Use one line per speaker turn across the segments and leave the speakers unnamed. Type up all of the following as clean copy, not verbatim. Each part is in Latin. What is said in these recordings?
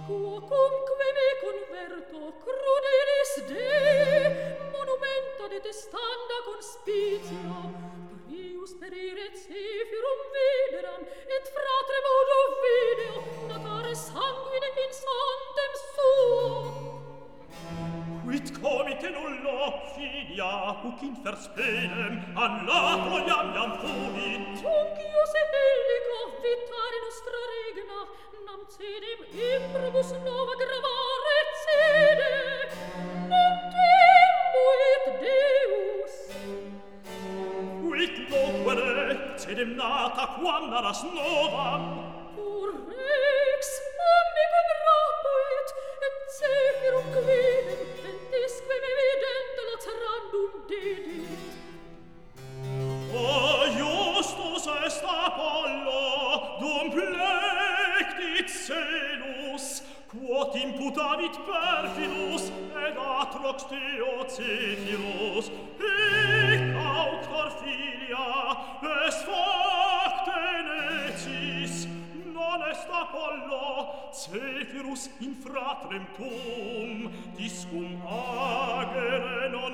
quocumque me converto crudelis Dei monumenta detestanda conspitio prius perire Zephyrum videram et fratrem odo video natare sanguine insantem suo
Quid comite nullo filia huc infer spedem an lato iam fugit
Tunc ius et illico vitare nostra regna nam cedem improbus nova gravare cede non temuit Deus
Quid loquere cedem nata quam naras novam
Or rex amicum rapuit et Zephyrum quidem ventisque me vidente lacerandum dedit
O justus est Apollo dum plectit celus quod imputavit perfidus et atrox Deo Zephyrus hic auctor filia est facte necis non est Apollo Zephyrus in fratrem tuum discum agere non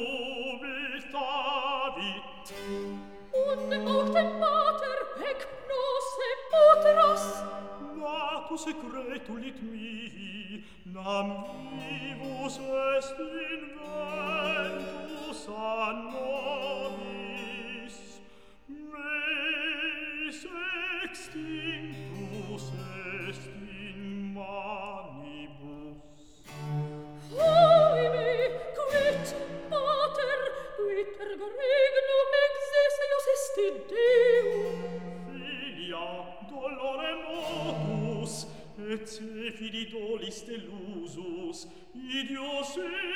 dubitavit
Undem auctem pater ec nose putros
Natu secretulit mihi nam vivus est inventus a nobis meis extinctus est in manibus
Oime, quid, pater, quid ergo regnum exesius esti Deum
Filia dolore motus et Zephiri dolis delusus idios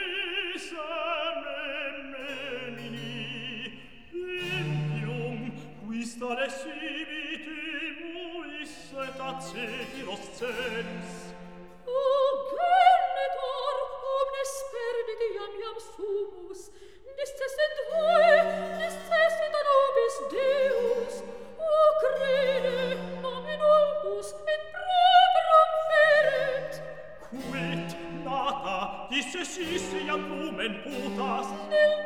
isem memini impium quis tale sibitimuis et ad Zephyros celis
O genitor, omnes perdit iam sumus discessit hoe, discessit a nobis Deus O crede, nomen oldus et proprum feret
Quid nata discessis iam lumen putas
Nel